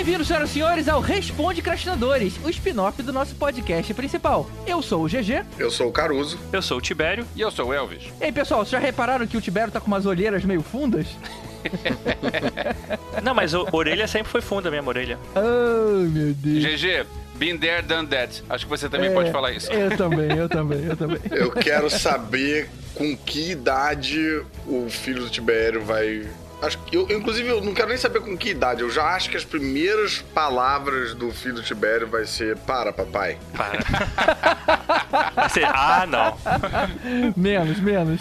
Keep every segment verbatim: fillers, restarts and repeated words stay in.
Bem-vindos, senhoras e senhores, ao Responde Crastinadores, o spin-off do nosso podcast principal. Eu sou o G G. Eu sou o Caruso. Eu sou o Tibério. E eu sou o Elvis. E aí, pessoal, vocês já repararam que o Tibério tá com umas olheiras meio fundas? Não, mas a orelha sempre foi funda, minha orelha. Oh, meu Deus. G G, been there, done that. Acho que você também é, pode falar isso. Eu também, eu também, eu também. Eu quero saber com que idade o filho do Tibério vai... Acho que eu, inclusive, eu não quero nem saber com que idade. Eu já acho que as primeiras palavras do filho do Tibério vai ser para, papai. Para. Vai ser, ah, não. Menos, menos.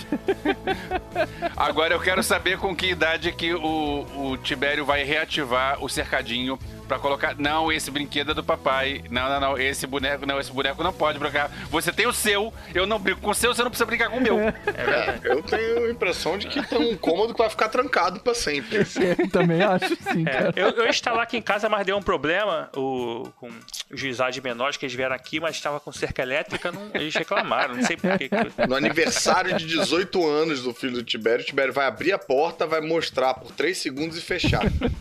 Agora eu quero saber com que idade que o, o Tibério vai reativar o cercadinho pra colocar, não, esse brinquedo é do papai, não, não, não, esse boneco, não, esse boneco não pode brincar, você tem o seu, eu não brinco com o seu, você não precisa brincar com o meu. É, eu tenho a impressão de que tem um cômodo que vai ficar trancado pra sempre. Eu também acho, sim, cara. É, eu, eu estava aqui em casa, mas deu um problema o, com os juizados menores que eles vieram aqui, mas estava com cerca elétrica, não, eles reclamaram, não sei porquê. No aniversário de dezoito anos do filho do Tibério, o Tibério vai abrir a porta, vai mostrar por três segundos e fechar.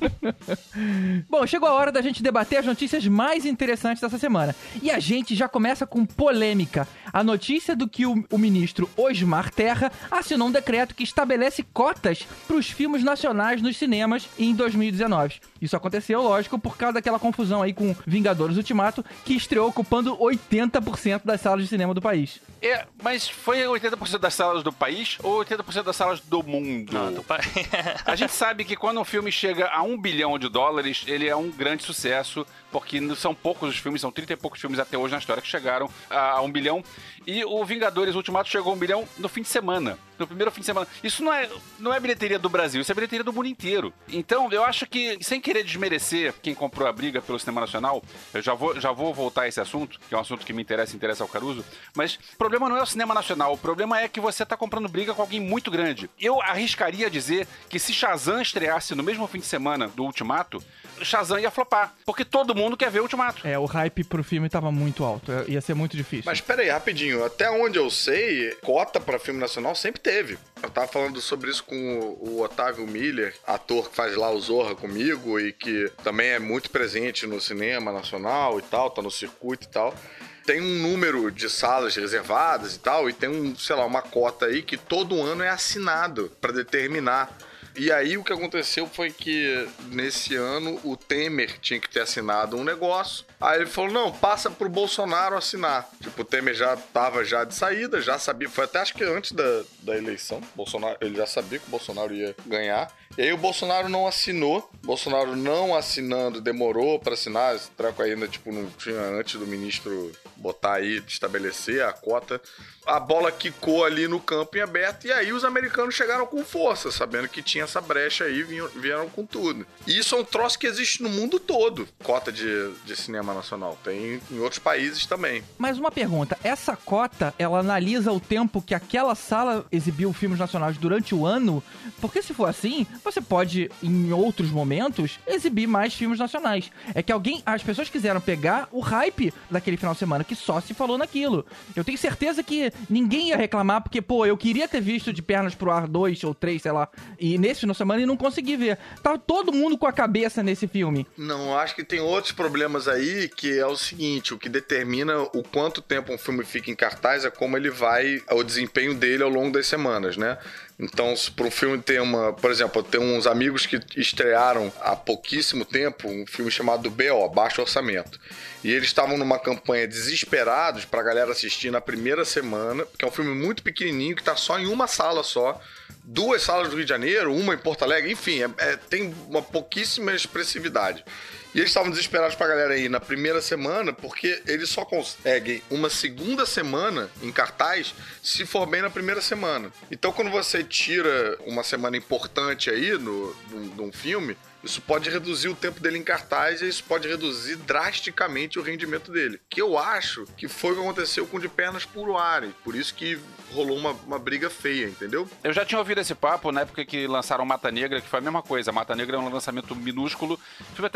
Bom, chegou a hora da gente debater as notícias mais interessantes dessa semana. E a gente já começa com polêmica. A notícia do que o, o ministro Osmar Terra assinou um decreto que estabelece cotas para os filmes nacionais nos cinemas em dois mil e dezenove. Isso aconteceu, lógico, por causa daquela confusão aí com Vingadores Ultimato, que estreou ocupando oitenta por cento das salas de cinema do país. É, mas foi oitenta por cento das salas do país ou oitenta por cento das salas do mundo? Não, do país. A gente sabe que quando um filme chega a um bilhão de dólares, ele é um grande sucesso, porque são poucos os filmes, são trinta e poucos filmes até hoje na história que chegaram a um bilhão. E o Vingadores Ultimato chegou a um bilhão no fim de semana. No primeiro fim de semana. Isso não é, não é bilheteria do Brasil, isso é bilheteria do mundo inteiro. Então, eu acho que, sem querer desmerecer quem comprou a briga pelo cinema nacional, eu já vou, já vou voltar a esse assunto, que é um assunto que me interessa, interessa ao Caruso, mas o problema não é o cinema nacional, o problema é que você tá comprando briga com alguém muito grande. Eu arriscaria dizer que se Shazam estreasse no mesmo fim de semana do Ultimato, Shazam ia flopar, porque todo mundo quer ver o Ultimato. É, o hype pro filme tava muito alto, ia ser muito difícil. Mas pera aí, rapidinho, até onde eu sei, cota pra filme nacional sempre teve. Eu tava falando sobre isso com o, o Otávio Miller, ator que faz lá o Zorra comigo e que também é muito presente no cinema nacional e tal, tá no circuito e tal. Tem um número de salas reservadas e tal, e tem um, sei lá, uma cota aí que todo ano é assinado pra determinar. E aí o que aconteceu foi que nesse ano o Temer tinha que ter assinado um negócio. Aí ele falou, não, passa pro Bolsonaro assinar. Tipo, o Temer já tava já de saída, já sabia, foi até acho que antes da, da eleição, Bolsonaro, ele já sabia que o Bolsonaro ia ganhar. E aí o Bolsonaro não assinou, Bolsonaro não assinando, demorou pra assinar, esse treco ainda, tipo, não tinha antes do ministro botar aí, estabelecer a cota. A bola quicou ali no campo em aberto e aí os americanos chegaram com força, sabendo que tinha essa brecha aí, vieram, vieram com tudo. E isso é um troço que existe no mundo todo, cota de, de cinema nacional. Tem em outros países também. Mas uma pergunta, essa cota, ela analisa o tempo que aquela sala exibiu filmes nacionais durante o ano? Porque se for assim, você pode, em outros momentos, exibir mais filmes nacionais. É que alguém, as pessoas quiseram pegar o hype daquele final de semana que só se falou naquilo. Eu tenho certeza que ninguém ia reclamar, porque, pô, eu queria ter visto De Pernas pro Ar dois ou três, sei lá, e nesse final de semana e não consegui ver. Tava todo mundo com a cabeça nesse filme. Não, acho que tem outros problemas aí, que é o seguinte, o que determina o quanto tempo um filme fica em cartaz é como ele vai, o desempenho dele ao longo das semanas, né? Então, se para um filme ter uma... Por exemplo, eu tenho uns amigos que estrearam há pouquíssimo tempo um filme chamado B O, Baixo Orçamento. E eles estavam numa campanha desesperados pra galera assistir na primeira semana, porque é um filme muito pequenininho que tá só em uma sala só. Duas salas do Rio de Janeiro, uma em Porto Alegre, enfim, é, é, tem uma pouquíssima expressividade. E eles estavam desesperados pra galera ir na primeira semana, porque eles só conseguem uma segunda semana em cartaz se for bem na primeira semana. Então, quando você tira uma semana importante aí no, no, num filme, isso pode reduzir o tempo dele em cartaz e isso pode reduzir drasticamente o rendimento dele. Que eu acho que foi o que aconteceu com De Pernas pro Ar, e por isso que rolou uma, uma briga feia, entendeu? Eu já tinha ouvido esse papo na época que lançaram Mata Negra, que foi a mesma coisa. Mata Negra é um lançamento minúsculo, o filme é até legal.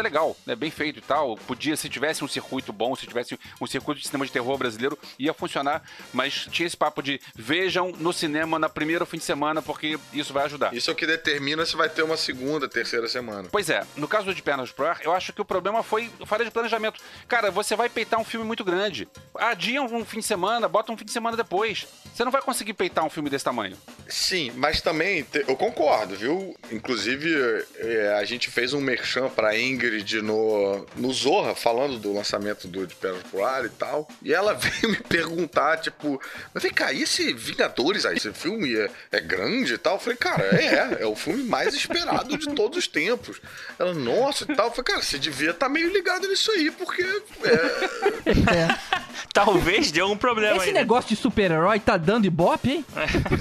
né, bem feito e tal. Podia, se tivesse um circuito bom, se tivesse um circuito de cinema de terror brasileiro, ia funcionar, mas tinha esse papo de vejam no cinema na primeira fim de semana, porque isso vai ajudar. Isso é o que determina se vai ter uma segunda, terceira semana. Pois é, no caso do De Pernas pro Ar, eu acho que o problema foi falha de planejamento. Cara, você vai peitar um filme muito grande. Adia um fim de semana, bota um fim de semana depois. Você não vai conseguir peitar um filme desse tamanho. Sim, mas também, eu concordo, viu? Inclusive, é, a gente fez um merchan pra Ingrid no, no Zorra, falando do lançamento do De Pernas pro Ar e tal. E ela veio me perguntar, tipo, mas vem cá, e esse Vingadores aí, esse filme é, é grande e tal? Eu falei, cara, é, é o filme mais esperado de todos os tempos. Ela, nossa e tal. Eu falei, cara, você devia estar meio ligado nisso aí, porque é... É. Talvez deu um problema Esse aí, né? negócio de super-herói tá dando ibope, hein?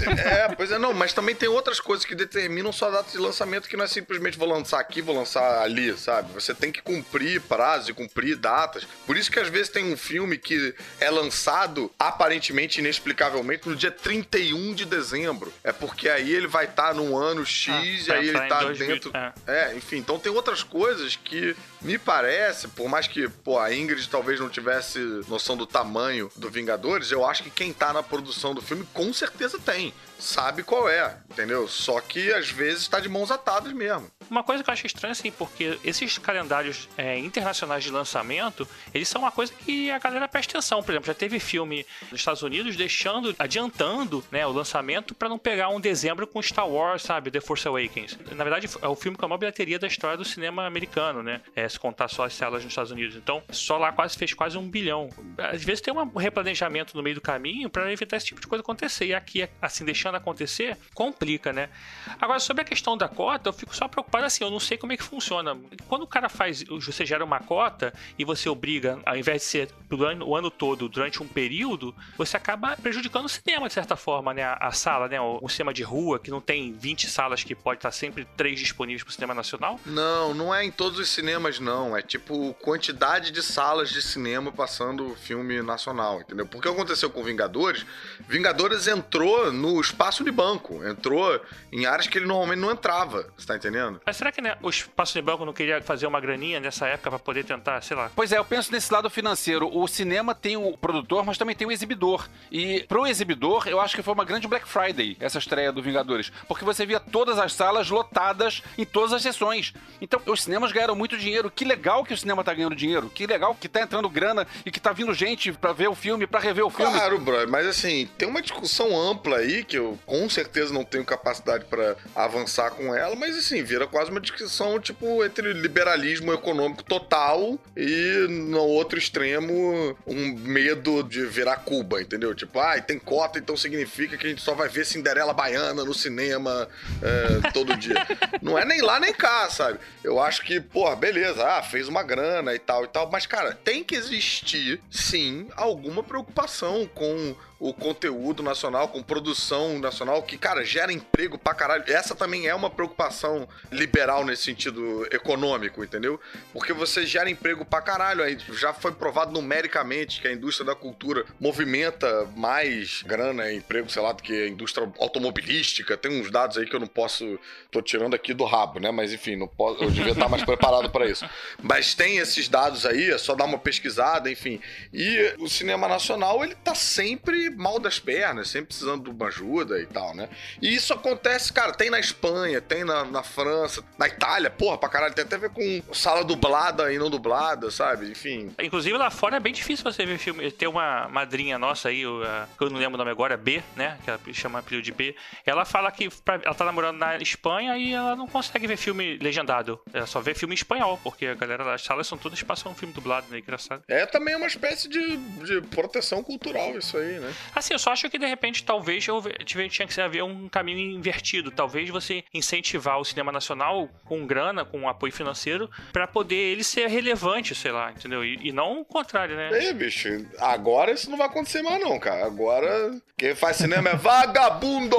É, pois é, não, mas também tem outras coisas que determinam sua data de lançamento, que não é simplesmente vou lançar aqui, vou lançar ali, sabe? Você tem que cumprir prazos e cumprir datas. Por isso que às vezes tem um filme que é lançado, aparentemente, inexplicavelmente, no dia trinta e um de dezembro. É porque aí ele vai estar tá num ano X ah, e aí ele tá dentro... É. é, enfim, então tem outras coisas que me parece, por mais que, pô, a Ingrid talvez não tivesse noção do tamanho do Vingadores, eu acho que quem tá na produção do filme com certeza tem. Sabe qual é, entendeu? Só que às vezes tá de mãos atadas mesmo. Uma coisa que eu acho estranha, assim, porque esses calendários é, internacionais de lançamento, eles são uma coisa que a galera presta atenção. Por exemplo, já teve filme nos Estados Unidos deixando, adiantando, né, o lançamento pra não pegar um dezembro com Star Wars, sabe? The Force Awakens. Na verdade, é o filme com a maior bilheteria da história do cinema americano, né? É, se contar só as salas nos Estados Unidos. Então, só lá quase fez quase um bilhão. Às vezes tem um replanejamento no meio do caminho pra evitar esse tipo de coisa acontecer. E aqui, assim, deixando acontecer, complica, né? Agora, sobre a questão da cota, eu fico só preocupado assim, eu não sei como é que funciona. Quando o cara faz, você gera uma cota e você obriga, ao invés de ser o ano, o ano todo, durante um período, você acaba prejudicando o cinema, de certa forma, né? A, a sala, né? O, o cinema de rua, que não tem vinte salas, que pode estar sempre três disponíveis pro cinema nacional. Não, não é em todos os cinemas, não. É tipo quantidade de salas de cinema passando filme nacional, entendeu? Porque o que aconteceu com Vingadores? Vingadores entrou no espaço de banco, entrou em áreas que ele normalmente não entrava, você tá entendendo? Mas será que, né, o espaço de banco não queria fazer uma graninha nessa época pra poder tentar, sei lá? Pois é, eu penso nesse lado financeiro. O cinema tem o produtor, mas também tem o exibidor. E pro exibidor, eu acho que foi uma grande Black Friday, essa estreia do Vingadores. Porque você via todas as salas lotadas em todas as sessões. Então, os cinemas ganharam muito dinheiro. Que legal que o cinema tá ganhando dinheiro. Que legal que tá entrando grana e que tá vindo gente pra ver o filme, pra rever o filme. Claro, brother, mas assim, tem uma discussão ampla aí que eu com certeza não tenho capacidade pra avançar com ela, mas assim, vira quase uma discussão, tipo, entre liberalismo econômico total e, no outro extremo, um medo de virar Cuba, entendeu? Tipo, ah, tem cota, então significa que a gente só vai ver Cinderela Baiana no cinema é, todo dia. Não é nem lá nem cá, sabe? Eu acho que, pô, beleza, ah, fez uma grana e tal e tal, mas, cara, tem que existir, sim, alguma preocupação com o conteúdo nacional, com produção nacional, que, cara, gera emprego pra caralho. Essa também é uma preocupação liberal nesse sentido econômico, entendeu? Porque você gera emprego pra caralho. Aí já foi provado numericamente que a indústria da cultura movimenta mais grana e emprego, sei lá, do que a indústria automobilística. Tem uns dados aí que eu não posso... Tô tirando aqui do rabo, né? Mas, enfim, não posso, eu devia estar mais preparado pra isso. Mas tem esses dados aí, é só dar uma pesquisada, enfim. E o cinema nacional, ele tá sempre mal das pernas, sempre precisando de uma ajuda e tal, né? E isso acontece, cara, tem na Espanha, tem na, na França, na Itália, porra, pra caralho, tem até a ver com sala dublada e não dublada, sabe? Enfim. Inclusive lá fora é bem difícil você ver filme. Tem uma madrinha nossa aí, que eu não lembro o nome agora, B, né? Que ela chama apelido de B. Ela fala que pra, ela tá namorando na Espanha e ela não consegue ver filme legendado. Ela só vê filme em espanhol, porque a galera das salas são todas passam um filme dublado, né? Engraçado. É também uma espécie de, de proteção cultural isso aí, né? Assim, eu só acho que de repente talvez eu tinha que haver um caminho invertido. Talvez você incentivar o cinema nacional com grana, com apoio financeiro, pra poder ele ser relevante, sei lá, entendeu? E, e não o contrário, né? É, bicho, agora isso não vai acontecer mais não, cara. Agora quem faz cinema é vagabundo!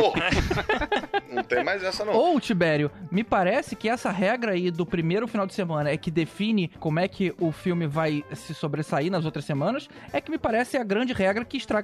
Não tem mais essa não. Ou, Tibério, me parece que essa regra aí do primeiro final de semana é que define como é que o filme vai se sobressair nas outras semanas, é que me parece a grande regra que estraga tudo, né?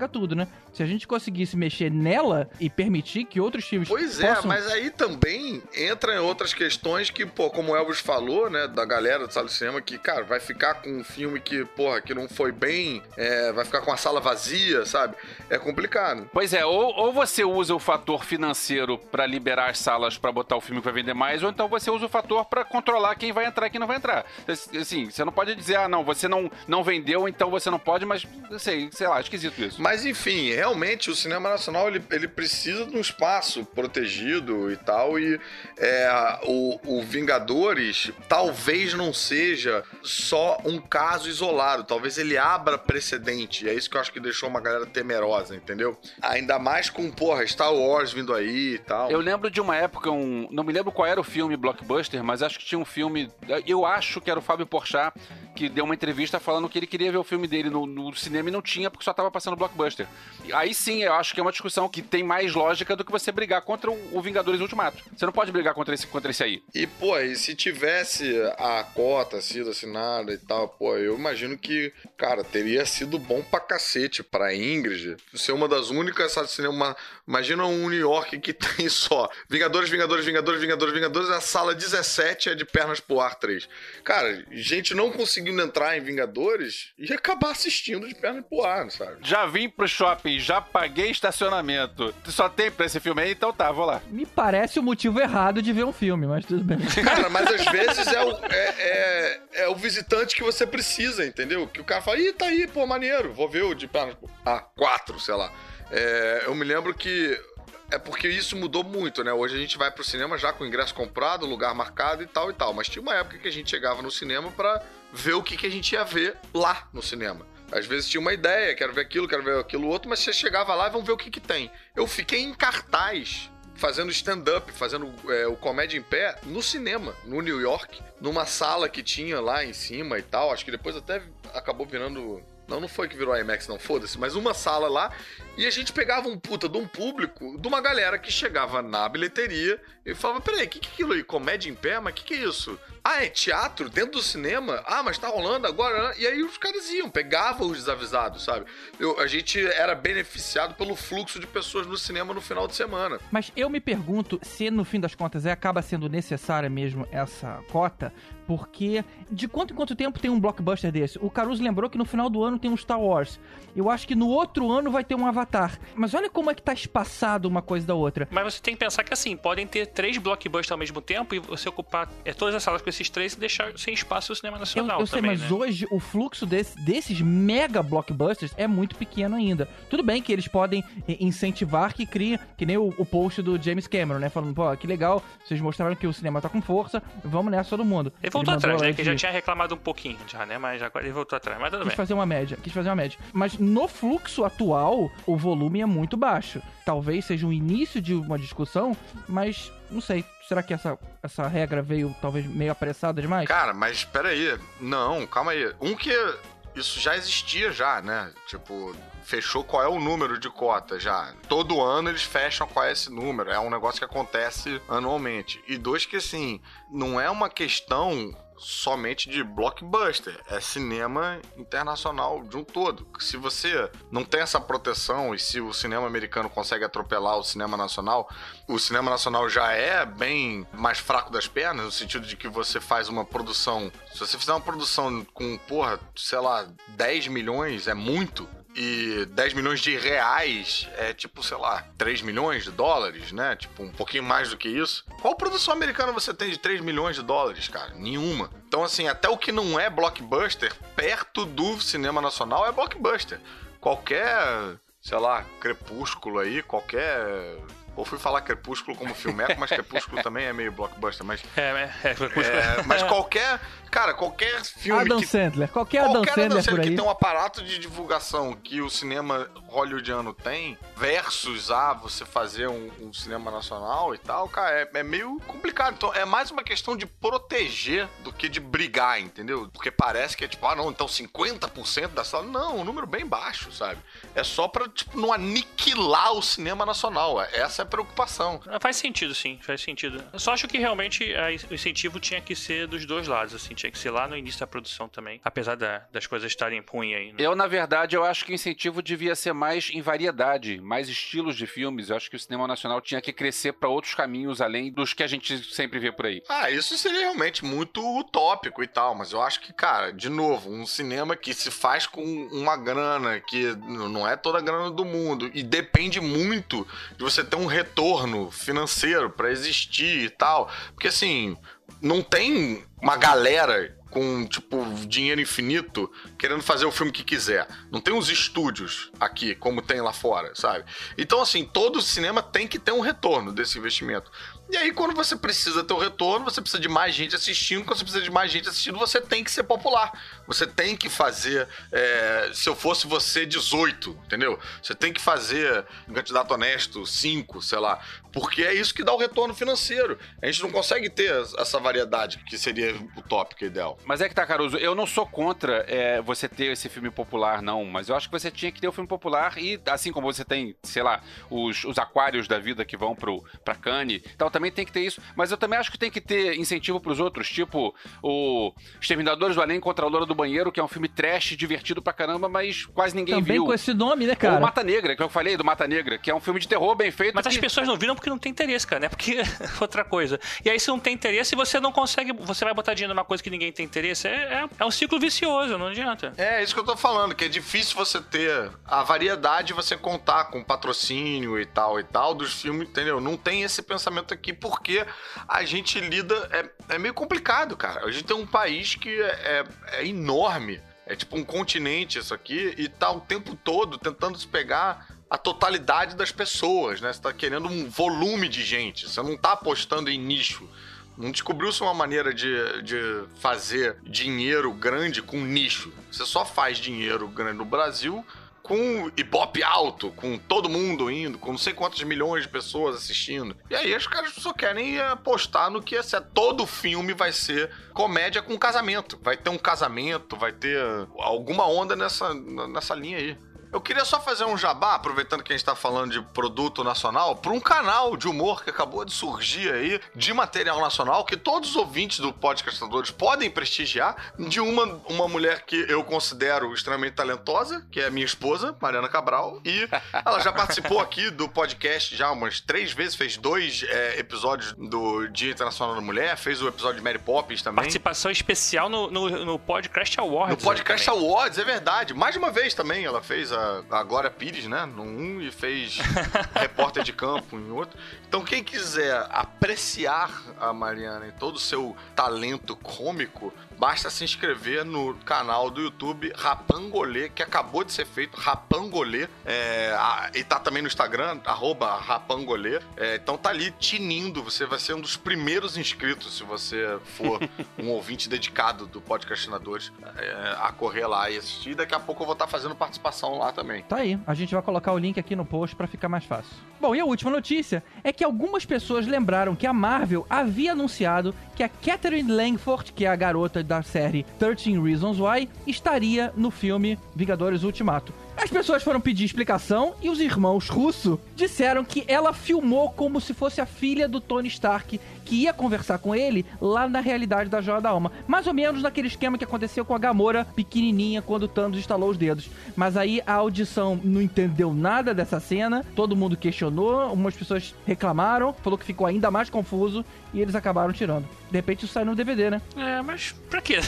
né? Se a gente conseguisse mexer nela e permitir que outros filmes Pois é, possam... mas aí também entra em outras questões que, pô, como o Elvis falou, né, da galera do sala de cinema, que, cara, vai ficar com um filme que, porra, que não foi bem, é, vai ficar com a sala vazia, sabe? É complicado. Pois é, ou, ou você usa o fator financeiro pra liberar as salas pra botar o filme que vai vender mais, ou então você usa o fator pra controlar quem vai entrar e quem não vai entrar. Assim, você não pode dizer, ah, não, você não, não vendeu, então você não pode, mas, sei, sei lá, esquisito isso. Mas, enfim, realmente o cinema nacional ele, ele precisa de um espaço protegido e tal, e é, o, o Vingadores talvez não seja só um caso isolado, talvez ele abra precedente, é isso que eu acho que deixou uma galera temerosa, entendeu? Ainda mais com, porra, Star Wars vindo aí e tal. Eu lembro de uma época, um, não me lembro qual era o filme blockbuster, mas acho que tinha um filme, eu acho que era o Fábio Porchat, que deu uma entrevista falando que ele queria ver o filme dele no, no cinema e não tinha, porque só tava passando blockbuster. Aí sim, eu acho que é uma discussão que tem mais lógica do que você brigar contra o, o Vingadores Ultimato. Você não pode brigar contra esse, contra esse aí. E, pô, e se tivesse a cota sido assinada e tal, pô, eu imagino que, cara, teria sido bom pra cacete pra Ingrid ser uma das únicas salas de cinema. Imagina um New York que tem só Vingadores, Vingadores, Vingadores, Vingadores, Vingadores, a sala dezessete é de pernas pro ar três. Cara, gente não conseguindo entrar em Vingadores ia acabar assistindo de pernas pro ar, sabe? Já vim pro shopping, já paguei estacionamento. Só tem pra esse filme aí, então tá, vou lá. Me parece o motivo errado de ver um filme, mas tudo bem. Cara, mas às vezes é o, é, é, é o visitante que você precisa, entendeu? Que o cara fala, ih, tá aí, pô, maneiro, vou ver o de pernas pro ar quatro, sei lá. É, eu me lembro que é porque isso mudou muito, né? Hoje a gente vai pro cinema já com o ingresso comprado, lugar marcado e tal e tal. Mas tinha uma época que a gente chegava no cinema pra ver o que, que a gente ia ver lá no cinema. Às vezes tinha uma ideia, quero ver aquilo, quero ver aquilo outro, mas você chegava lá e vamos ver o que que tem. Eu fiquei em cartaz, fazendo stand-up, fazendo é, o comédia em pé no cinema, no New York, numa sala que tinha lá em cima e tal. Acho que depois até acabou virando... Não, não foi que virou IMAX, não, foda-se. Mas uma sala lá, e a gente pegava um puta de um público, de uma galera que chegava na bilheteria e falava, peraí, o que que é aquilo aí? Comédia em pé? Mas o que que é isso? Ah, é teatro? Dentro do cinema? Ah, mas tá rolando agora? E aí os caras iam, pegavam os desavisados, sabe? Eu, a gente era beneficiado pelo fluxo de pessoas no cinema no final de semana. Mas eu me pergunto se, no fim das contas, é, acaba sendo necessária mesmo essa cota, porque de quanto em quanto tempo tem um blockbuster desse? O Caruso lembrou que no final do ano tem um Star Wars. Eu acho que no outro ano vai ter um Avatar. Mas olha como é que tá espaçado uma coisa da outra. Mas você tem que pensar que, assim, podem ter três blockbusters ao mesmo tempo e você ocupar é, todas as salas com esses três e deixar sem espaço o cinema nacional Eu, eu sei, também, mas né? hoje o fluxo desse, desses mega blockbusters é muito pequeno ainda. Tudo bem que eles podem incentivar que crie, que nem o, o post do James Cameron, né? Falando, pô, que legal, vocês mostraram que o cinema tá com força, vamos nessa todo mundo. Ele voltou ele atrás, né? Que de... já tinha reclamado um pouquinho já, né? Mas agora ele voltou atrás, mas tudo Quis bem. fazer uma média, quis fazer uma média. Mas no fluxo atual, o volume é muito baixo. Talvez seja um início de uma discussão, mas não sei. Será que essa, essa regra veio talvez meio apressada demais? Cara, mas peraí. Não, calma aí. Um que isso já existia já, né? Tipo, fechou qual é o número de cota já. Todo ano eles fecham qual é esse número. É um negócio que acontece anualmente. E dois que, assim, não é uma questão somente de blockbuster, é cinema internacional de um todo. Se você não tem essa proteção e se o cinema americano consegue atropelar o cinema nacional, o cinema nacional já é bem mais fraco das pernas, no sentido de que você faz uma produção, se você fizer uma produção com, porra, sei lá, dez milhões é muito, e dez milhões de reais é tipo, sei lá, três milhões de dólares, né? Tipo, um pouquinho mais do que isso. Qual produção americana você tem de três milhões de dólares, cara? Nenhuma. Então, assim, até o que não é blockbuster, perto do cinema nacional é blockbuster. Qualquer, sei lá, Crepúsculo aí, qualquer... Ou fui falar Crepúsculo como filmeco, mas Crepúsculo também é meio blockbuster, mas... É, é, é, mas qualquer... Cara, qualquer filme Adam que... Sandler. Qualquer Adam Qualquer Sandler Adam por Sandler aí. que tem um aparato de divulgação que o cinema hollywoodiano tem, versus a você fazer um, um cinema nacional e tal, cara, é, é meio complicado. Então, é mais uma questão de proteger do que de brigar, entendeu? Porque parece que é tipo, ah, não, então cinquenta por cento da sala... Não, um número bem baixo, sabe? É só pra, tipo, não aniquilar o cinema nacional. Essa a preocupação. Faz sentido, sim, faz sentido. Eu só acho que realmente a, o incentivo tinha que ser dos dois lados, assim, tinha que ser lá no início da produção também, apesar da, das coisas estarem ruins aí. Né? Eu, na verdade, eu acho que o incentivo devia ser mais em variedade, mais estilos de filmes. Eu acho que o cinema nacional tinha que crescer para outros caminhos, além dos que a gente sempre vê por aí. Ah, isso seria realmente muito utópico e tal, mas eu acho que, cara, de novo, um cinema que se faz com uma grana, que não é toda a grana do mundo, e depende muito de você ter um retorno financeiro pra existir e tal, porque assim, não tem uma galera com, tipo, dinheiro infinito querendo fazer o filme que quiser. Não tem uns estúdios aqui, como tem lá fora, sabe? Então, assim, todo cinema tem que ter um retorno desse investimento. E aí, quando você precisa ter o retorno, você precisa de mais gente assistindo. Quando você precisa de mais gente assistindo, você tem que ser popular. Você tem que fazer... É, se eu fosse você, dezoito, entendeu? Você tem que fazer um candidato honesto, cinco, sei lá. Porque é isso que dá o retorno financeiro. A gente não consegue ter essa variedade, que seria utópica e ideal. Mas é que tá, Caruso, eu não sou contra é, você ter esse filme popular, não. Mas eu acho que você tinha que ter o filme popular e, assim como você tem, sei lá, os, os aquários da vida que vão pro, pra Cannes, então também tem que ter isso. Mas eu também acho que tem que ter incentivo pros outros, tipo o Exterminadores do Além contra a Loura do Banheiro, que é um filme trash, divertido pra caramba, mas quase ninguém também viu. Também com esse nome, né, cara? Ou Mata Negra, que eu falei do Mata Negra, que é um filme de terror bem feito. Mas que... as pessoas não viram porque não tem interesse, cara, né? Porque outra coisa. E aí, se não tem interesse, você não consegue... Você vai botar dinheiro numa coisa que ninguém tem interesse. É, é, é um ciclo vicioso, não adianta. É, isso que eu tô falando, que é difícil você ter a variedade, você contar com patrocínio e tal e tal dos filmes, entendeu? Não tem esse pensamento aqui porque a gente lida... É, é meio complicado, cara. A gente tem um país que é, é, é enorme. É tipo um continente isso aqui e tá o tempo todo tentando se pegar a totalidade das pessoas, né? Você tá querendo um volume de gente. Você não tá apostando em nicho. Não descobriu-se uma maneira de, de fazer dinheiro grande com nicho. Você só faz dinheiro grande no Brasil com ibope alto, com todo mundo indo, com não sei quantas milhões de pessoas assistindo. E aí os caras só querem apostar no que é, todo filme vai ser comédia com casamento. Vai ter um casamento, vai ter alguma onda nessa, nessa linha aí. Eu queria só fazer um jabá, aproveitando que a gente tá falando de produto nacional, para um canal de humor que acabou de surgir aí, de material nacional, que todos os ouvintes do Podcastadores podem prestigiar, de uma, uma mulher que eu considero extremamente talentosa, que é a minha esposa, Mariana Cabral, e ela já participou aqui do podcast já umas três vezes, fez dois é, episódios do Dia Internacional da Mulher, fez o episódio de Mary Poppins também. Participação especial no, no, no Podcast Awards. No Podcast né, Awards, é verdade. Mais de uma vez também ela fez a a Glória Pires, né, no um, e fez Repórter de Campo em outro. Então quem quiser apreciar a Mariana e todo o seu talento cômico, basta se inscrever no canal do YouTube Rapangolê, que acabou de ser feito, Rapangolê, é, a, e tá também no Instagram, arroba Rapangolê, é, então tá ali tinindo, você vai ser um dos primeiros inscritos, se você for um ouvinte dedicado do Podcastinadores, é, a correr lá e assistir. Daqui a pouco eu vou estar tá fazendo participação lá também. Tá aí, a gente vai colocar o link aqui no post pra ficar mais fácil. Bom, e a última notícia é que algumas pessoas lembraram que a Marvel havia anunciado que a Catherine Langford, que é a garota da série thirteen Reasons Why, estaria no filme Vingadores Ultimato. As pessoas foram pedir explicação e os irmãos Russo disseram que ela filmou como se fosse a filha do Tony Stark, que ia conversar com ele lá na realidade da Joia da Alma. Mais ou menos naquele esquema que aconteceu com a Gamora pequenininha quando o Thanos estalou os dedos. Mas aí a audição não entendeu nada dessa cena, todo mundo questionou, algumas pessoas reclamaram, falou que ficou ainda mais confuso e eles acabaram tirando. De repente isso sai no D V D, né? É, mas pra quê?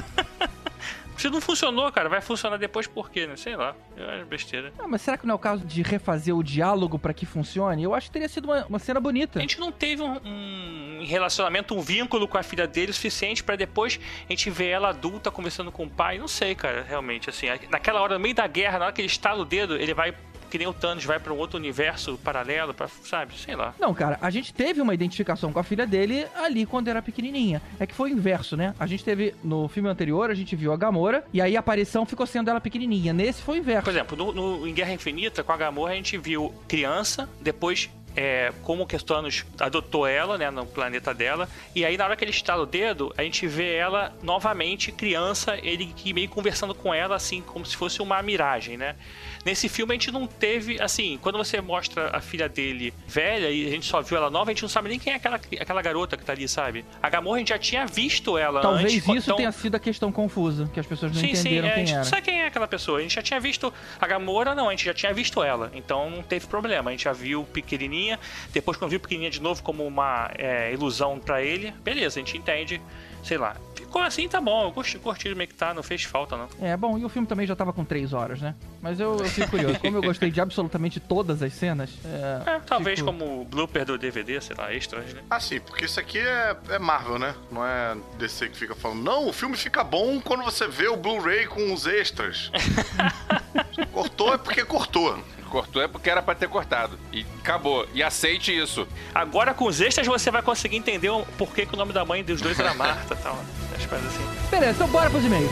Se não funcionou, cara, vai funcionar depois por quê, né? Sei lá, é besteira. Ah, mas será que não é o caso de refazer o diálogo pra que funcione? Eu acho que teria sido uma, uma cena bonita. A gente não teve um, um relacionamento, um vínculo com a filha dele o suficiente pra depois a gente ver ela adulta conversando com o pai. Não sei, cara, realmente, assim. Naquela hora, no meio da guerra, na hora que ele estala o dedo, ele vai... que nem o Thanos vai pra um outro universo paralelo, pra, sabe? Sei lá. Não, cara, a gente teve uma identificação com a filha dele ali quando era pequenininha. É que foi o inverso, né? A gente teve, no filme anterior, a gente viu a Gamora, e aí a aparição ficou sendo ela pequenininha. Nesse foi o inverso. Por exemplo, no, no, em Guerra Infinita, com a Gamora, a gente viu criança, depois é, como que o Thanos adotou ela, né, no planeta dela, e aí na hora que ele estala o dedo, a gente vê ela novamente criança, ele que meio conversando com ela, assim, como se fosse uma miragem, né? Nesse filme a gente não teve, assim, quando você mostra a filha dele velha e a gente só viu ela nova, a gente não sabe nem quem é aquela, aquela garota que tá ali, sabe? A Gamorra a gente já tinha visto ela Talvez antes. Talvez isso então... tenha sido a questão confusa, que as pessoas não sim, entenderam sim, é, quem a gente era. não sabe quem é aquela pessoa. A gente já tinha visto a Gamora, não, a gente já tinha visto ela. Então não teve problema. A gente já viu pequenininha. Depois, quando viu pequenininha de novo como uma é, ilusão pra ele, beleza, a gente entende. Sei lá. Ficou assim, tá bom. Eu curti, curti meio que tá, não fez falta, não. É, bom, e o filme também já tava com três horas, né? Mas eu, eu fico curioso. Como eu gostei de absolutamente todas as cenas... É, é talvez fico... como blooper do D V D, sei lá, extras, né? Ah, sim, porque isso aqui é, é Marvel, né? Não é D C que fica falando, não, o filme fica bom quando você vê o Blu-ray com os extras. Cortou é porque cortou. Cortou é porque era pra ter cortado. E acabou. E aceite isso. Agora com os extras você vai conseguir entender o porquê que o nome da mãe dos dois era Marta e tal. As coisas assim. Beleza, então bora pros e-mails.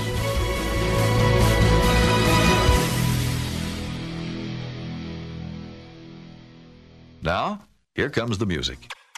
Now, here comes the music.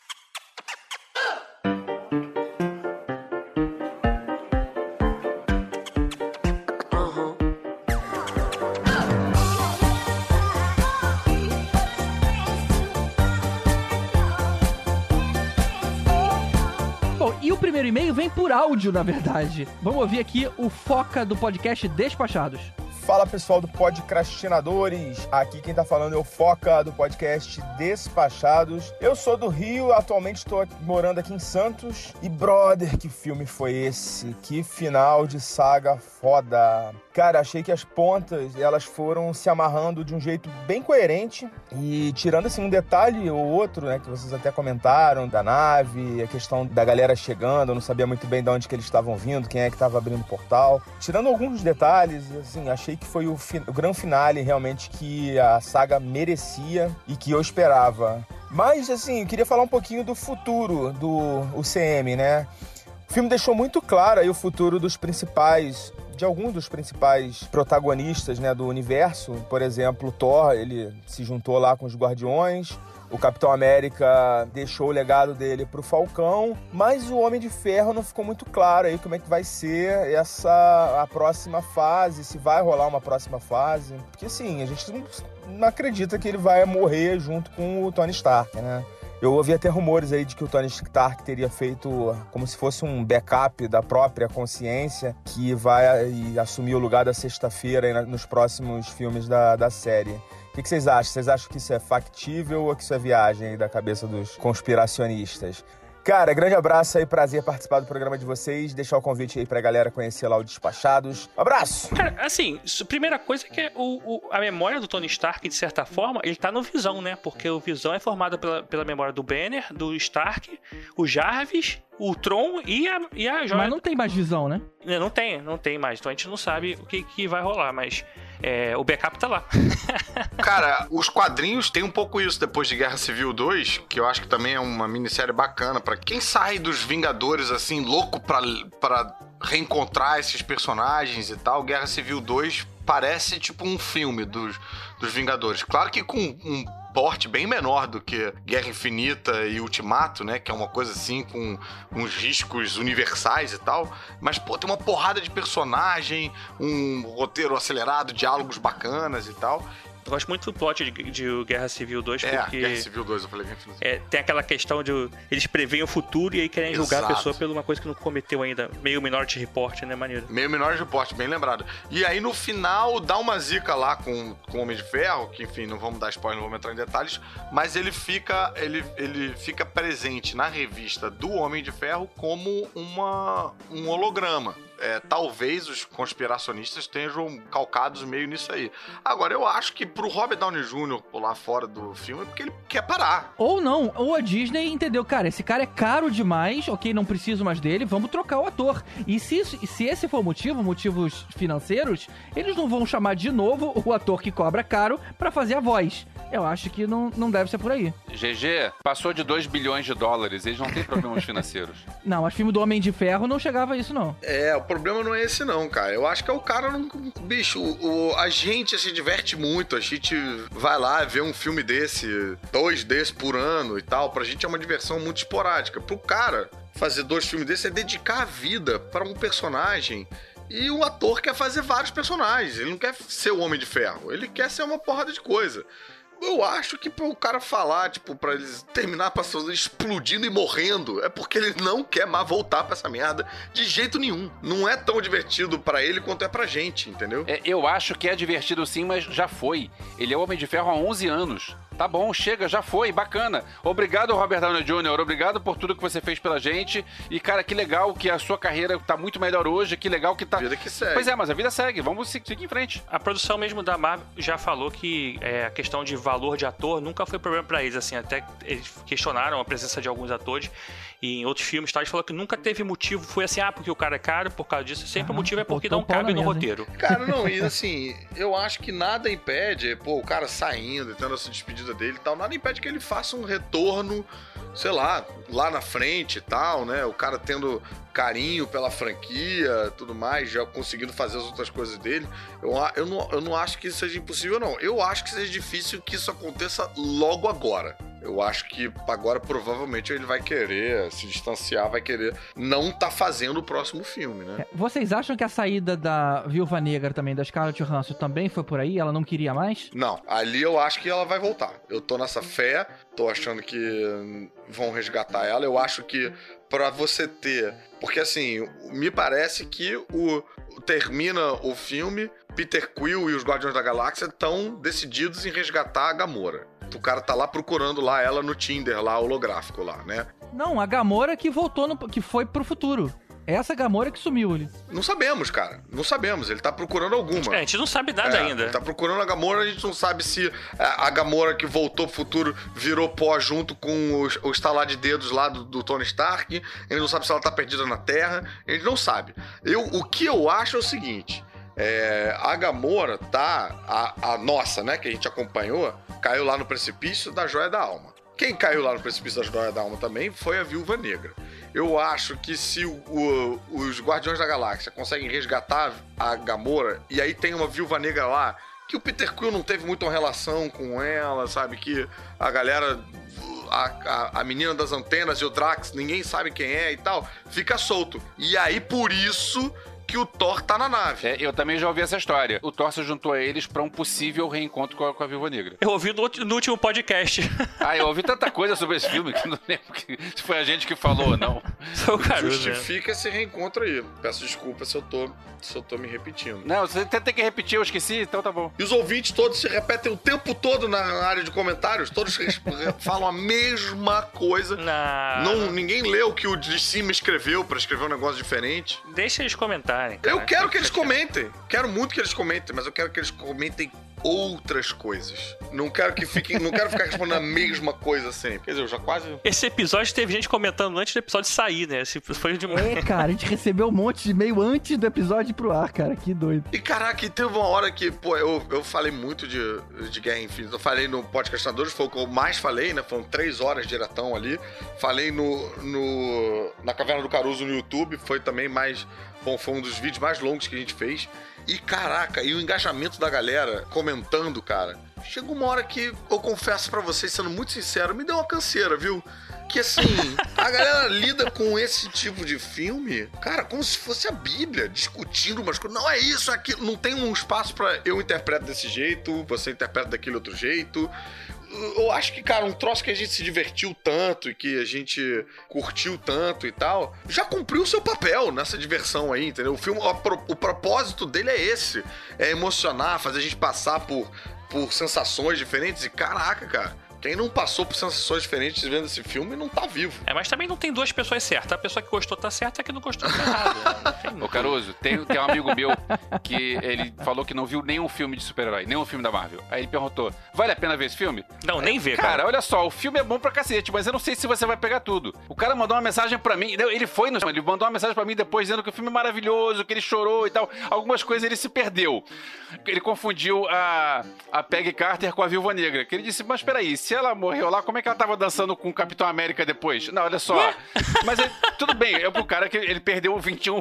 O primeiro e-mail vem por áudio, na verdade. Vamos ouvir aqui o Foca do podcast Despachados. Fala, pessoal do Podcastinadores. Aqui quem tá falando é o Foca do podcast Despachados. Eu sou do Rio, atualmente estou morando aqui em Santos. E, brother, que filme foi esse? Que final de saga foda. Cara, achei que as pontas, elas foram se amarrando de um jeito bem coerente. E tirando, assim, um detalhe ou outro, né, que vocês até comentaram, da nave, a questão da galera chegando, eu não sabia muito bem de onde que eles estavam vindo, quem é que estava abrindo o portal. Tirando alguns detalhes, assim, achei que foi o, fi- o grande finale, realmente, que a saga merecia e que eu esperava. Mas, assim, eu queria falar um pouquinho do futuro do U C M, né? O filme deixou muito claro aí o futuro dos principais... de alguns dos principais protagonistas, né, do universo. Por exemplo, o Thor, ele se juntou lá com os Guardiões. O Capitão América deixou o legado dele pro Falcão. Mas o Homem de Ferro não ficou muito claro aí como é que vai ser essa a próxima fase, se vai rolar uma próxima fase. Porque, assim, a gente não, não acredita que ele vai morrer junto com o Tony Stark, né? Eu ouvi até rumores aí de que o Tony Stark teria feito como se fosse um backup da própria consciência que vai assumir o lugar da Sexta-feira aí nos próximos filmes da, da série. O que, que vocês acham? Vocês acham que isso é factível ou que isso é viagem aí da cabeça dos conspiracionistas? Cara, grande abraço aí, prazer participar do programa de vocês, deixar o convite aí pra galera conhecer lá o Despachados. Um abraço! Cara, assim, primeira coisa é que o, o, a memória do Tony Stark, de certa forma, ele tá no Visão, né? Porque o Visão é formado pela, pela memória do Banner, do Stark, o Jarvis, o Tron e a, e a Joia. Mas não tem mais Visão, né? Não tem, não tem mais. Então a gente não sabe o que, que vai rolar, mas é, o backup tá lá. Cara, os quadrinhos tem um pouco isso depois de Guerra Civil dois, que eu acho que também é uma minissérie bacana pra quem sai dos Vingadores, assim, louco pra, pra reencontrar esses personagens e tal. Guerra Civil dois parece tipo um filme dos, dos Vingadores. Claro que com um porte bem menor do que Guerra Infinita e Ultimato, né? Que é uma coisa assim, com uns riscos universais e tal. Mas, pô, tem uma porrada de personagem, um roteiro acelerado, diálogos bacanas e tal. Eu gosto muito do plot de, de Guerra Civil dois, é, porque... Guerra Civil dois, eu falei Guerra Infinita. É, tem aquela questão de eles preveem o futuro e aí querem julgar Exato. a pessoa por uma coisa que não cometeu ainda. Meio Minority Report, né, maneiro? Meio Minority Report, bem lembrado. E aí, no final, dá uma zica lá com, com o Homem de Ferro, que, enfim, não vamos dar spoiler, não vamos entrar em detalhes, mas ele fica, ele, ele fica presente na revista do Homem de Ferro como uma, um holograma. É, talvez os conspiracionistas estejam calcados meio nisso aí. Agora, eu acho que pro Robert Downey Júnior pular fora do filme é porque ele quer parar. Ou não, ou a Disney entendeu, cara, esse cara é caro demais, ok, não preciso mais dele, vamos trocar o ator. E se, se esse for o motivo, motivos financeiros, eles não vão chamar de novo o ator que cobra caro pra fazer a voz. Eu acho que não, não deve ser por aí. G G, passou de dois bilhões de dólares, eles não têm problemas financeiros. Não, mas filme do Homem de Ferro não chegava a isso, não. É, o problema não é esse não, cara. Eu acho que é o cara não... Bicho, o, o, a gente se diverte muito, a gente vai lá ver um filme desse, dois desses por ano e tal, pra gente é uma diversão muito esporádica. Pro cara, fazer dois filmes desses é dedicar a vida pra um personagem. E o ator quer fazer vários personagens, ele não quer ser o Homem de Ferro, ele quer ser uma porrada de coisa. Eu acho que pro cara falar, tipo, pra eles terminar passando explodindo e morrendo, é porque ele não quer mais voltar pra essa merda de jeito nenhum. Não é tão divertido pra ele quanto é pra gente, entendeu? É, eu acho que é divertido sim, mas já foi. Ele é o Homem de Ferro há onze anos. Tá bom, chega, já foi, bacana. Obrigado, Robert Downey Júnior, obrigado por tudo que você fez pela gente. E, cara, que legal que a sua carreira tá muito melhor hoje, que legal que tá... Vida que segue. Pois é, mas a vida segue, vamos seguir em frente. A produção mesmo da Marvel já falou que é, a questão de valor de ator nunca foi problema pra eles, assim, até eles questionaram a presença de alguns atores e em outros filmes, tá? Eles falaram que nunca teve motivo, foi assim, ah, porque o cara é caro, por causa disso, sempre ah, o motivo é porque não cabe no roteiro. Cara, não, e assim, eu acho que nada impede, pô, o cara saindo e tendo essa despedida dele e tal, nada impede que ele faça um retorno, sei lá, lá na frente e tal, né? O cara tendo carinho pela franquia, tudo mais, já conseguindo fazer as outras coisas dele. Eu, eu, não, eu não acho que isso seja impossível, não. Eu acho que seja difícil que isso aconteça logo agora. Eu acho que agora provavelmente ele vai querer se distanciar, vai querer não tá fazendo o próximo filme, né? Vocês acham que a saída da Viúva Negra também, da Scarlett Johansson, também foi por aí? Ela não queria mais? Não, ali eu acho que ela vai voltar. Eu tô nessa fé, tô achando que vão resgatar ela. Eu acho que pra você ter... Porque assim, me parece que o termina o filme, Peter Quill e os Guardiões da Galáxia estão decididos em resgatar a Gamora. O cara tá lá procurando lá ela no Tinder, lá, holográfico lá, né? Não, a Gamora que voltou, no, que foi pro futuro. Essa Gamora que sumiu ali. Não sabemos, cara. Não sabemos. Ele tá procurando alguma. É, a gente não sabe nada é, ainda. Ele tá procurando a Gamora, a gente não sabe se a Gamora que voltou pro futuro virou pó junto com o, o estalar de dedos lá do, do Tony Stark. Ele não sabe se ela tá perdida na Terra. Ele não sabe. Eu, o que eu acho é o seguinte... É, a Gamora tá... A, a nossa, né, que a gente acompanhou, caiu lá no precipício da Joia da Alma. Quem caiu lá no precipício da Joia da Alma também foi a Viúva Negra. Eu acho que se o, o, os Guardiões da Galáxia conseguem resgatar a Gamora, e aí tem uma Viúva Negra lá, que o Peter Quill não teve muita relação com ela, sabe? Que a galera... A, a, a menina das antenas e o Drax, ninguém sabe quem é e tal, fica solto. E aí, por isso... que o Thor tá na nave. É, eu também já ouvi essa história. O Thor se juntou a eles pra um possível reencontro com a, com a Viúva Negra. Eu ouvi no, no último podcast. Ah, eu ouvi tanta coisa sobre esse filme que não lembro que, se foi a gente que falou ou não. Foi o Caruso. Justifica esse reencontro aí. Peço desculpa se eu tô, se eu tô me repetindo. Não, você tem que repetir, eu esqueci, então tá bom. E os ouvintes todos se repetem o tempo todo na área de comentários. Todos falam a mesma coisa. Não. não. Ninguém leu o que o de cima escreveu pra escrever um negócio diferente. Deixa eles comentarem. Cara. Eu quero que eles comentem. Quero muito que eles comentem, mas eu quero que eles comentem outras coisas. Não quero que fiquem, não quero ficar respondendo a mesma coisa sempre. Quer dizer, eu já quase... Esse episódio teve gente comentando antes do episódio sair, né? Esse foi de... É, cara, a gente recebeu um monte de e-mail antes do episódio ir pro ar, cara. Que doido. E caraca, teve uma hora que, pô, eu, eu falei muito de, de Guerra Infinita. Eu falei no Podcastadores, foi o que eu mais falei, né? Foram três horas diretão ali. Falei no, no na Caverna do Caruso no YouTube, foi também mais... Bom, foi um dos vídeos mais longos que a gente fez. E caraca, e o engajamento da galera comentando, cara. Chegou uma hora que, eu confesso pra vocês, sendo muito sincero, me deu uma canseira, viu? Que assim, a galera lida com esse tipo de filme, cara, como se fosse a Bíblia, discutindo umas coisas. Não é isso, é aquilo. Não tem um espaço pra eu interpreto desse jeito, você interpreta daquele outro jeito. Eu acho que, cara, um troço que a gente se divertiu tanto e que a gente curtiu tanto e tal, já cumpriu o seu papel nessa diversão aí, entendeu? O filme, o, o propósito dele é esse, é emocionar, fazer a gente passar por, por sensações diferentes e caraca, cara, quem não passou por sensações diferentes vendo esse filme não tá vivo. É, mas também não tem duas pessoas certas. A pessoa que gostou tá certa e a que não gostou tá errada. Ô Caruso, tem, tem um amigo meu que ele falou que não viu nenhum filme de super-herói, nenhum filme da Marvel. Aí ele perguntou, vale a pena ver esse filme? Não, nem ver, cara. cara, olha só, o filme é bom pra cacete, mas eu não sei se você vai pegar tudo. O cara mandou uma mensagem pra mim, ele foi no ele mandou uma mensagem pra mim depois dizendo que o filme é maravilhoso, que ele chorou e tal. Algumas coisas ele se perdeu. Ele confundiu a, a Peggy Carter com a Viúva Negra. Que ele disse, mas peraí, se ela morreu lá, como é que ela tava dançando com o Capitão América depois? Não, olha só. Mas ele, tudo bem, é pro cara que ele perdeu vinte e um filmes.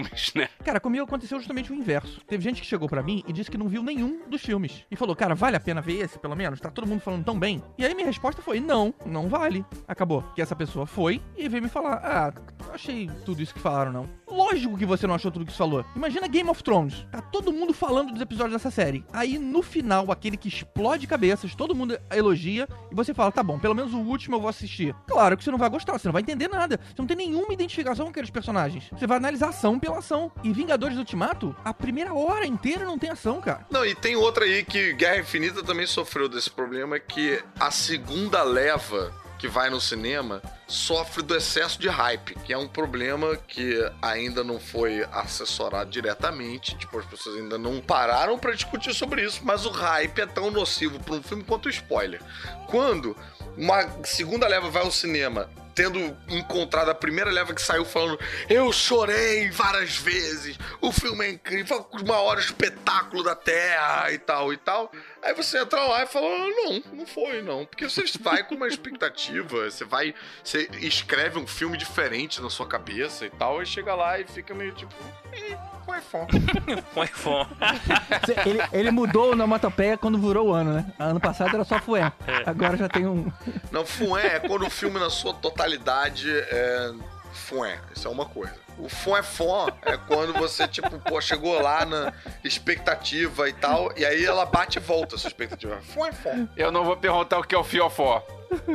filmes, né? Cara, comigo aconteceu justamente o inverso. Teve gente que chegou pra mim e disse que não viu nenhum dos filmes. E falou, cara, vale a pena ver esse, pelo menos? Tá todo mundo falando tão bem. E aí minha resposta foi, não, não vale. Acabou. Que essa pessoa foi e veio me falar, ah, não achei tudo isso que falaram, não. Lógico que você não achou tudo que você falou. Imagina Game of Thrones. Tá todo mundo falando dos episódios dessa série. Aí, no final, aquele que explode cabeças, todo mundo elogia, e você fala, tá bom, pelo menos o último eu vou assistir. Claro que você não vai gostar, você não vai entender nada. Você não tem nenhuma identificação com aqueles personagens. Você vai analisar ação pela ação. E Vingadores Ultimato, a primeira hora inteira não tem ação, cara. Não, e tem outra aí que Guerra Infinita também sofreu desse problema, que a segunda leva que vai no cinema sofre do excesso de hype, que é um problema que ainda não foi assessorado diretamente, tipo, as pessoas ainda não pararam pra discutir sobre isso, mas o hype é tão nocivo pra um filme quanto o spoiler. Quando uma segunda leva vai ao cinema tendo encontrado a primeira leva que saiu falando, eu chorei várias vezes, o filme é incrível, o maior espetáculo da Terra e tal e tal. Aí você entra lá e fala, não, não foi não, porque você vai com uma expectativa, você vai, você escreve um filme diferente na sua cabeça e tal, e chega lá e fica meio tipo, eh, foi fã. Foi fã. Ele, ele mudou o onomatopeia quando virou o ano, né? Ano passado era só fué. Agora já tem um... Não, fué é quando o filme na sua totalidade é fué, isso é uma coisa. O fã é fã é quando você, tipo, pô, chegou lá na expectativa e tal, e aí ela bate e volta a sua expectativa. Fã é fã. Eu não vou perguntar o que é o fiofó.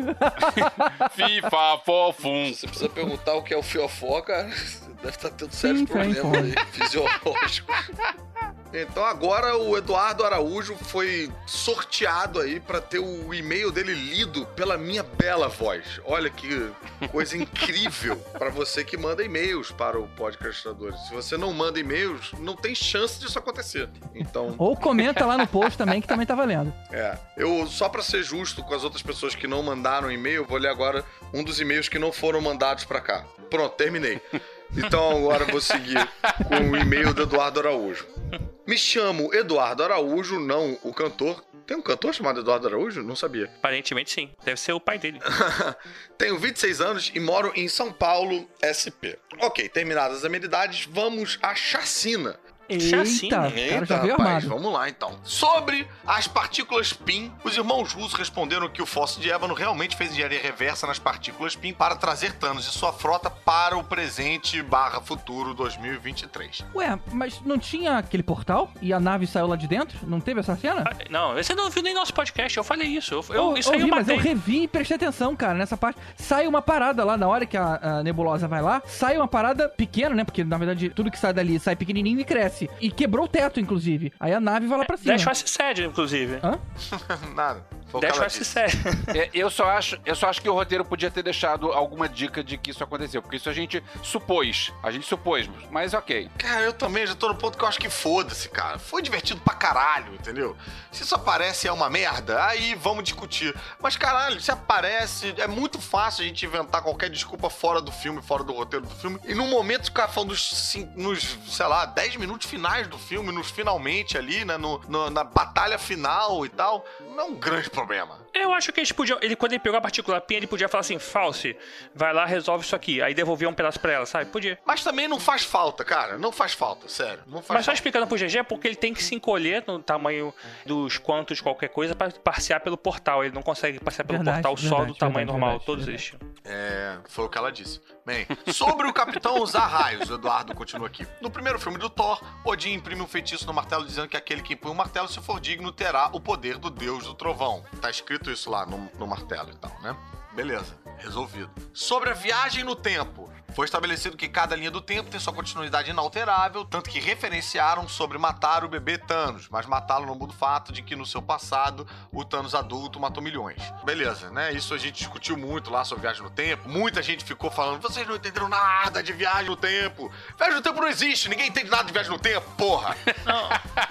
FIFA, fofum. Você precisa perguntar o que é o fiofó, cara. Você deve estar tendo sérios Sim, problemas aí, fisiológicos. Então agora o Eduardo Araújo foi sorteado aí pra ter o e-mail dele lido pela minha bela voz. Olha que coisa incrível pra você que manda e-mails para o Podcastadores. Se você não manda e-mails, não tem chance disso acontecer. Então... Ou comenta lá no post também, que também tá valendo. É, eu só pra ser justo com as outras pessoas que não mandaram e-mail, vou ler agora um dos e-mails que não foram mandados pra cá. Pronto, terminei. Então agora eu vou seguir com o e-mail do Eduardo Araújo. Me chamo Eduardo Araújo, não o cantor. Tem um cantor chamado Eduardo Araújo? Não sabia. Aparentemente sim. Deve ser o pai dele. Tenho vinte e seis anos e moro em São Paulo, S P. Ok, terminadas as amenidades, vamos à chacina. Eita, Chacina. o cara já veio rapaz, armado. vamos lá então. Sobre as partículas P I M, os irmãos russos responderam que o fóssil de Ébano realmente fez engenharia reversa nas partículas P I M para trazer Thanos e sua frota para o presente barra futuro dois mil e vinte e três. Ué, mas não tinha aquele portal? E a nave saiu lá de dentro? Não teve essa cena? Ah, Não, você não ouviu nem nosso podcast, eu falei isso. Eu, eu, Eu, isso aí ouvi, eu mas matei. eu revi e prestei atenção, cara, nessa parte. Sai uma parada lá, na hora que a, a nebulosa vai lá, sai uma parada pequena, né? Porque, na verdade, tudo que sai dali sai pequenininho e cresce. E quebrou o teto, inclusive. Aí a nave vai lá pra cima. Dash Face Sad, inclusive. Hã? Nada. Foi o que Dash ela Face disse. Sad. É, eu, só acho, eu só acho que o roteiro podia ter deixado alguma dica de que isso aconteceu, porque isso a gente supôs. A gente supôs, mas ok. Cara, eu também já tô no ponto que eu acho que foda-se, cara. Foi divertido pra caralho, entendeu? Se isso aparece e é uma merda, aí vamos discutir. Mas caralho, se aparece, é muito fácil a gente inventar qualquer desculpa fora do filme, fora do roteiro do filme. E no momento ficar falando dos, cin- nos, sei lá, dez minutos finais do filme, nos finalmente ali, né? No, no- na batalha final e tal, não é um grande problema. Eu acho que eles podiam. Ele, quando ele pegou a partícula P, ele podia falar assim: False, vai lá, resolve isso aqui. Aí devolver um pedaço pra ela, sabe? Podia. Mas também não faz falta, cara. Não faz falta, sério. Não faz Mas só falta. explicando pro G G, é porque ele tem que se encolher no tamanho dos quantos qualquer coisa pra passear pelo portal. Ele não consegue passear pelo Verdade, portal só verdade, do tamanho verdade, normal. verdade, Todos verdade. eles. É, foi o que ela disse. Bem, sobre o Capitão usar raios, o Eduardo continua aqui. No primeiro filme do Thor, Odin imprime um feitiço no martelo dizendo que aquele que impõe o martelo, se for digno, terá o poder do Deus do Trovão. Tá escrito isso lá no, no martelo e tal, né? Beleza, resolvido. Sobre a viagem no tempo, foi estabelecido que cada linha do tempo tem sua continuidade inalterável, tanto que referenciaram sobre matar o bebê Thanos, mas matá-lo não muda o fato de que no seu passado o Thanos adulto matou milhões. Beleza, né? Isso a gente discutiu muito lá sobre viagem no tempo. Muita gente ficou falando, vocês não entenderam nada de viagem no tempo. Viagem no tempo não existe, ninguém entende nada de viagem no tempo, porra. Não.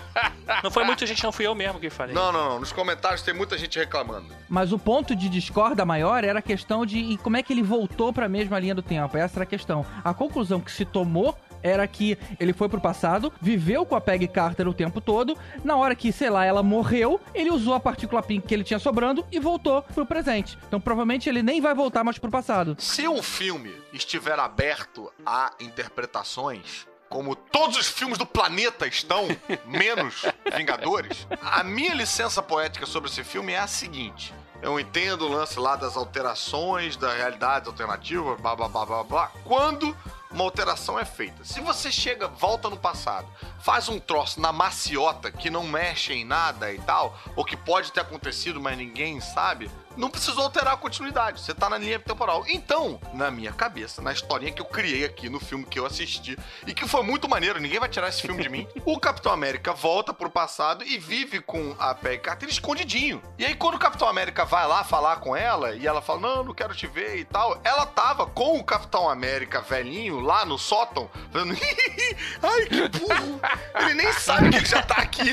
Não foi muita gente, não fui eu mesmo que falei. Não, não, não. Nos comentários tem muita gente reclamando. Mas o ponto de discorda maior era a questão de e como é que ele voltou pra mesma linha do tempo. Essa era a questão. A conclusão que se tomou era que ele foi pro passado, viveu com a Peggy Carter o tempo todo, na hora que, sei lá, ela morreu, ele usou a partícula Pink que ele tinha sobrando e voltou pro presente. Então provavelmente ele nem vai voltar mais pro passado. Se um filme estiver aberto a interpretações, como todos os filmes do planeta estão, menos Vingadores, a minha licença poética sobre esse filme é a seguinte. Eu entendo o lance lá das alterações, da realidade alternativa, blá, blá, blá, blá, blá. Quando uma alteração é feita. Se você chega, volta no passado, faz um troço na maciota que não mexe em nada e tal, ou que pode ter acontecido, mas ninguém sabe, não precisou alterar a continuidade. Você tá na linha temporal. Então, na minha cabeça, na historinha que eu criei aqui no filme que eu assisti, e que foi muito maneiro, ninguém vai tirar esse filme de mim, o Capitão América volta pro passado e vive com a Peggy Carter escondidinho. E aí, quando o Capitão América vai lá falar com ela, e ela fala, não, não quero te ver e tal, ela tava com o Capitão América velhinho lá no sótão, falando, ai, que burro, ele nem sabe que ele já tá aqui.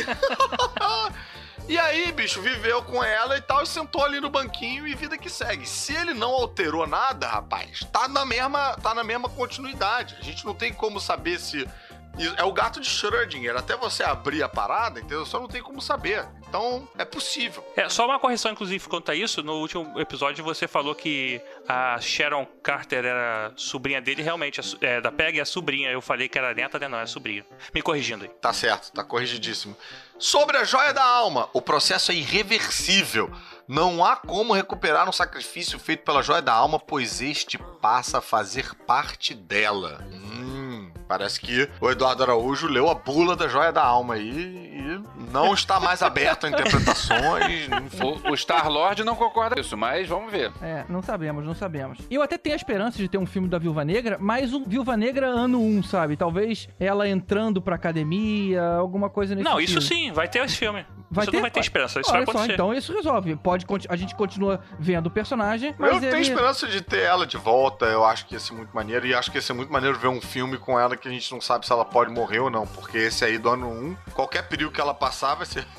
E aí, bicho, viveu com ela e tal, e sentou ali no banquinho e vida que segue. Se ele não alterou nada, rapaz, tá na mesma, tá na mesma continuidade. A gente não tem como saber se... É o gato de Schrödinger, até você abrir a parada, entendeu? Só não tem como saber. Então, é possível. É, só uma correção, inclusive, quanto a isso. No último episódio, você falou que a Sharon Carter era sobrinha dele. Realmente, é, da Peggy é sobrinha. Eu falei que era neta, né? Não, é sobrinha. Me corrigindo aí. Tá certo, tá corrigidíssimo. Sobre a joia da alma, o processo é irreversível. Não há como recuperar um sacrifício feito pela joia da alma, pois este passa a fazer parte dela. Hum, parece que o Eduardo Araújo leu a bula da joia da alma aí e não está mais aberto a interpretações. O, o Star-Lord não concorda com isso, mas vamos ver. É, não sabemos, não sabemos. Eu até tenho a esperança de ter um filme da Viúva Negra, mas um Viúva Negra ano um, sabe? Talvez ela entrando pra academia, alguma coisa nesse Não, sentido. isso sim, vai ter esse filme. Vai Você ter? não vai ter esperança, isso Olha vai acontecer. só, então isso resolve. Pode, a gente continua vendo o personagem, mas eu ele... tenho esperança de ter ela de volta, eu acho que ia ser muito maneiro, e acho que ia ser muito maneiro ver um filme com ela que a gente não sabe se ela pode morrer ou não, porque esse aí do ano um, qualquer período que ela passar vai ser...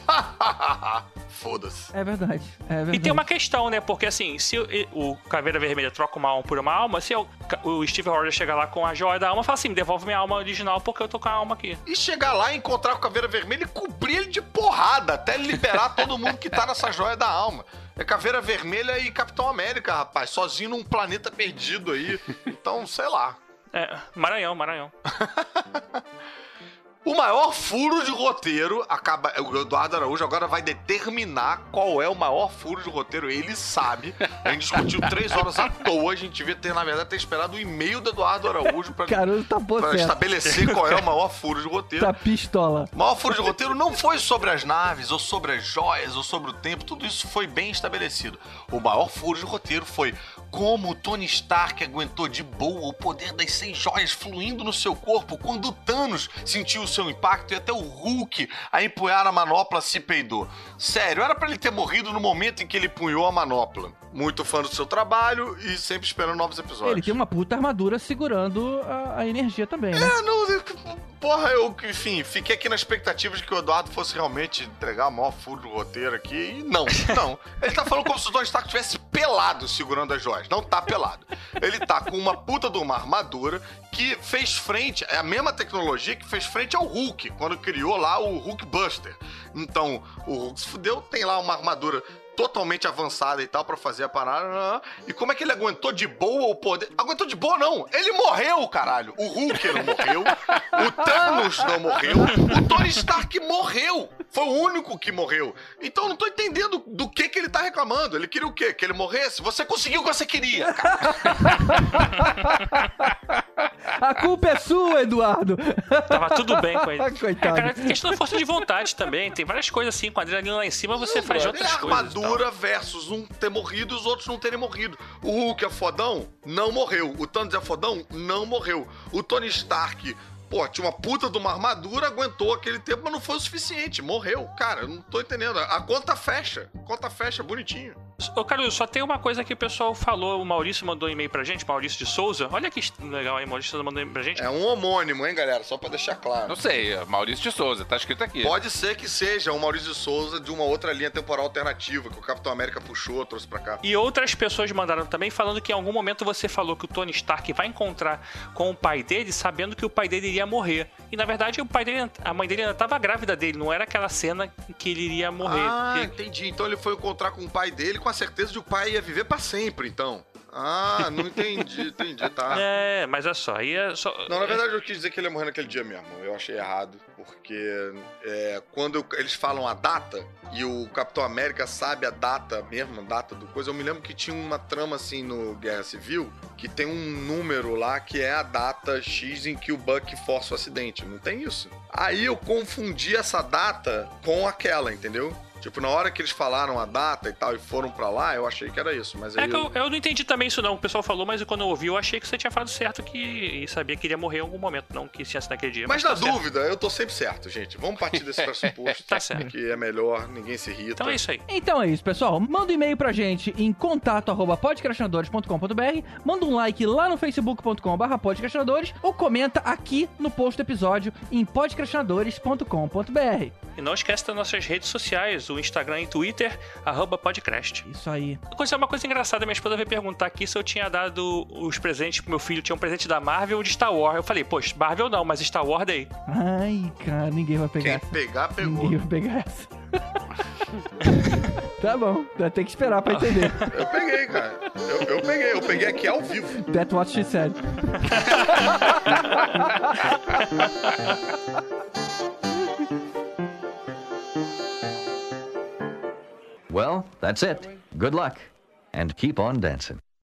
Foda-se. É verdade, é verdade. E tem uma questão, né? Porque assim, se o Caveira Vermelha troca uma alma por uma alma, se o, o Steve Rogers chegar lá com a joia da alma, fala assim, me devolve minha alma original porque eu tô com a alma aqui. E chegar lá e encontrar com a Caveira Vermelha e cobrir ele de porrada, até ele liberar todo mundo que tá nessa joia da alma. É Caveira Vermelha e Capitão América, rapaz, sozinho num planeta perdido aí. Então, sei lá. É, Maranhão, Maranhão. O maior furo de roteiro acaba. O Eduardo Araújo agora vai determinar qual é o maior furo de roteiro. Ele sabe. A gente discutiu três horas à toa. A gente devia ter, na verdade, ter esperado o e-mail do Eduardo Araújo pra, Caruso tá pra estabelecer qual é o maior furo de roteiro. Tá pistola. O maior furo de roteiro não foi sobre as naves, ou sobre as joias, ou sobre o tempo. Tudo isso foi bem estabelecido. O maior furo de roteiro foi como o Tony Stark aguentou de boa o poder das seis joias fluindo no seu corpo quando o Thanos sentiu o seu impacto e até o Hulk a empunhar a manopla se peidou. Sério, era pra ele ter morrido no momento em que ele punhou a manopla. Muito fã do seu trabalho e sempre esperando novos episódios. Ele tem uma puta armadura segurando a, a energia também, né? É, não... Porra, eu, enfim, fiquei aqui na expectativa de que o Eduardo fosse realmente entregar o maior furo do roteiro aqui, e não, não. Ele tá falando como se o Tony Stark estivesse pelado segurando as joias. Não tá pelado. Ele tá com uma puta de uma armadura que fez frente, é a mesma tecnologia que fez frente ao Hulk, quando criou lá o Hulk Buster. Então, o Hulk se fudeu, tem lá uma armadura totalmente avançada e tal pra fazer a parada. E como é que ele aguentou de boa o poder? Aguentou de boa, não. Ele morreu, caralho. O Hulk não morreu. O Thanos não morreu. O Tony Stark morreu. Foi o único que morreu. Então eu não tô entendendo do que que ele tá reclamando. Ele queria o quê? Que ele morresse? Você conseguiu o que você queria, cara. A culpa é sua, Eduardo. Tava tudo bem com ele. Coitado. É, cara, questão da força de vontade também. Tem várias coisas assim, com a adrenalina lá em cima, você faz Mano, outras é coisas. Armadura versus um ter morrido e os outros não terem morrido. O Hulk é fodão? Não morreu. O Thanos é fodão? Não morreu. O Tony Stark, pô, tinha uma puta de uma armadura, aguentou aquele tempo, mas não foi o suficiente. Morreu. Cara, eu não tô entendendo. A conta fecha. A conta fecha bonitinho. Ô, Caruso, só tem uma coisa que o pessoal falou. O Maurício mandou um e-mail pra gente, Maurício de Souza. Olha que legal aí, Maurício mandou um e-mail pra gente. É um homônimo, hein, galera? Só pra deixar claro. Não sei, Maurício de Souza, tá escrito aqui. Pode ser que seja um Maurício de Souza de uma outra linha temporal alternativa que o Capitão América puxou, trouxe pra cá. E outras pessoas mandaram também falando que em algum momento você falou que o Tony Stark vai encontrar com o pai dele, sabendo que o pai dele iria morrer. E na verdade o pai dele, a mãe dele ainda tava grávida dele, não era aquela cena em que ele iria morrer. Ah, porque... entendi. Então ele foi encontrar com o pai dele com a certeza de que o pai ia viver pra sempre, então. Ah, não entendi, entendi, tá. É, mas é só, aí é só... Não, na verdade eu quis dizer que ele ia morrer naquele dia mesmo. Eu achei errado, porque é, quando eles falam a data e o Capitão América sabe a data mesmo, a data do coisa, eu me lembro que tinha uma trama assim no Guerra Civil, que tem um número lá que é a data X em que o Buck força o acidente. Não tem isso? Aí eu confundi essa data com aquela, entendeu? Tipo, na hora que eles falaram a data e tal e foram pra lá, eu achei que era isso, mas aí... É que eu, eu não entendi também isso não, o pessoal falou, mas quando eu ouvi eu achei que você tinha falado certo que e sabia que iria morrer em algum momento, não que tinha sido naquele dia. Mas, mas na tá dúvida, eu tô sempre certo, gente. Vamos partir desse pressuposto Tá certo. que é melhor, ninguém se irrita. Então é isso aí. Então é isso, pessoal. Manda um e-mail pra gente em contato arroba podcastinadores ponto com ponto b r, manda um like lá no facebook ponto com barra podcastinadores ou comenta aqui no post do episódio em podcastinadores ponto com ponto b r. E não esquece das nossas redes sociais, o Instagram e Twitter, arroba podcast. Isso aí. Isso é uma coisa engraçada, minha esposa veio perguntar aqui se eu tinha dado os presentes pro meu filho, tinha um presente da Marvel ou de Star Wars. Eu falei, poxa, Marvel não, mas Star Wars daí. Ai, cara, ninguém vai pegar Quem essa. pegar, pegou. Ninguém vai pegar essa. Tá bom, vai ter que esperar pra entender. Eu peguei, cara. Eu, eu peguei, eu peguei aqui ao vivo. That's what she said. Well, that's it. Good luck. And keep on dancing.